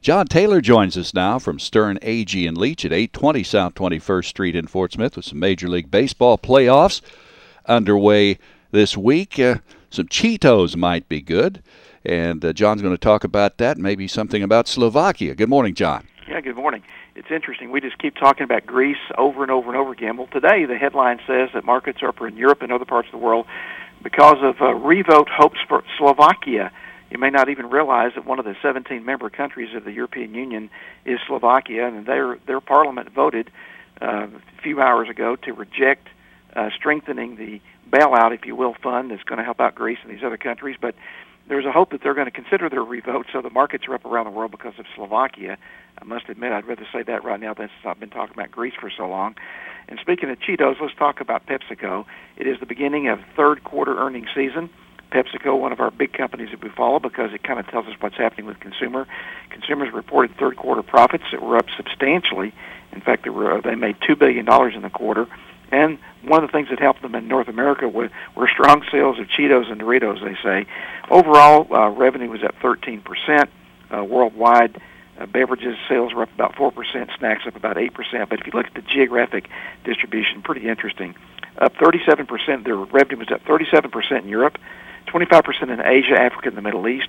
John Taylor joins us now from Stern, Agee & Leach at 820 South 21st Street in Fort Smith with some Major League Baseball playoffs underway this week. Some Cheetos might be good, and John's going to talk about that, maybe something about Slovakia. Good morning, John. Yeah, good morning. It's interesting. We just keep talking about Greece over and over and over again. Well, today the headline says that markets are up in Europe and other parts of the world because of revote hopes for Slovakia. You may not even realize that one of the 17 member countries of the European Union is Slovakia, and their parliament voted a few hours ago to reject strengthening the bailout, if you will, fund that's going to help out Greece and these other countries. But there's a hope that they're going to consider their revote, so the markets are up around the world because of Slovakia. I must admit, I'd rather say that right now since I've been talking about Greece for so long. And speaking of Cheetos, let's talk about PepsiCo. It is the beginning of third quarter earnings season. PepsiCo, one of our big companies that we follow because it kind of tells us what's happening with consumers reported third quarter profits that were up substantially. In fact, they made $2 billion in the quarter. And one of the things that helped them in North America were strong sales of Cheetos and Doritos, they say. Overall, revenue was up 13%. Worldwide, beverages sales were up about 4%, snacks up about 8%. But if you look at the geographic distribution, pretty interesting. Up 37%, their revenue was up 37% in Europe, 25% in Asia, Africa, and the Middle East,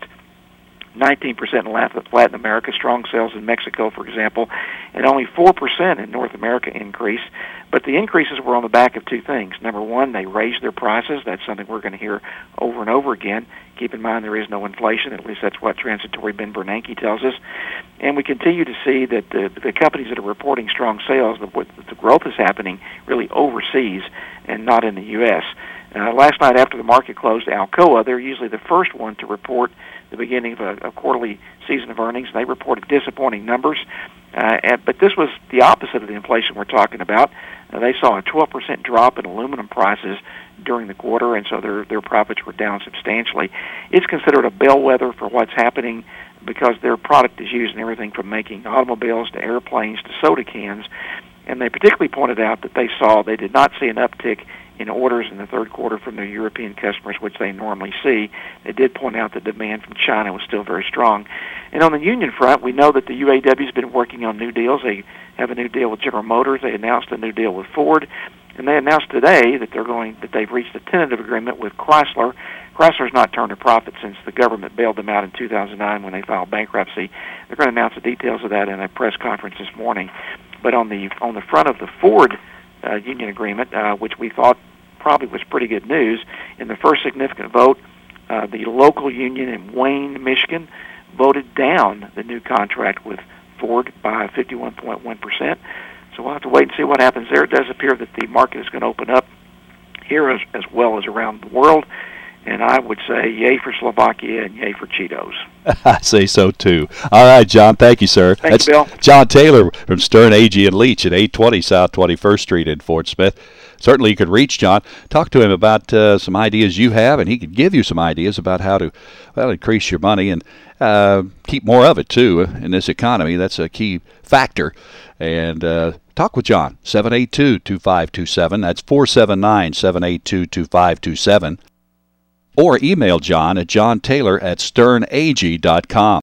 19% in Latin America, strong sales in Mexico, for example, and only 4% in North America increase. But the increases were on the back of two things. Number one, they raised their prices. That's something we're going to hear over and over again. Keep in mind there is no inflation. At least that's what Transitory Ben Bernanke tells us. And we continue to see that the companies that are reporting strong sales, the growth is happening really overseas and not in the U.S. Last night after the market closed, Alcoa, they're usually the first one to report the beginning of a quarterly season of earnings. They reported disappointing numbers, but this was the opposite of the inflation we're talking about. They saw a 12% drop in aluminum prices during the quarter, and so their profits were down substantially. It's considered a bellwether for what's happening because their product is used in everything from making automobiles to airplanes to soda cans, and they particularly pointed out that they did not see an uptick in orders in the third quarter from their European customers, which they normally see. They did point out that demand from China was still very strong. And on the union front, we know that the UAW has been working on new deals. They have a new deal with General Motors. They announced a new deal with Ford. And they announced today that they've reached a tentative agreement with Chrysler. Chrysler's not turned a profit since the government bailed them out in 2009 when they filed bankruptcy. They're going to announce the details of that in a press conference this morning. But on the front of the Ford union agreement, which we thought probably was pretty good news, in the first significant vote, the local union in Wayne, Michigan, voted down the new contract with Ford by 51.1%. So we'll have to wait and see what happens there. It does appear that the market is going to open up here as well as around the world. And I would say yay for Slovakia and yay for Cheetos. I say so, too. All right, John. Thank you, sir. Thanks, Bill. John Taylor from Stern, Agee & Leach at 820 South 21st Street in Fort Smith. Certainly you could reach John, talk to him about some ideas you have, and he could give you some ideas about how to increase your money and keep more of it, too, in this economy. That's a key factor. And talk with John, 782-2527. That's 479-782-2527. Or email John at johntaylor@sternag.com.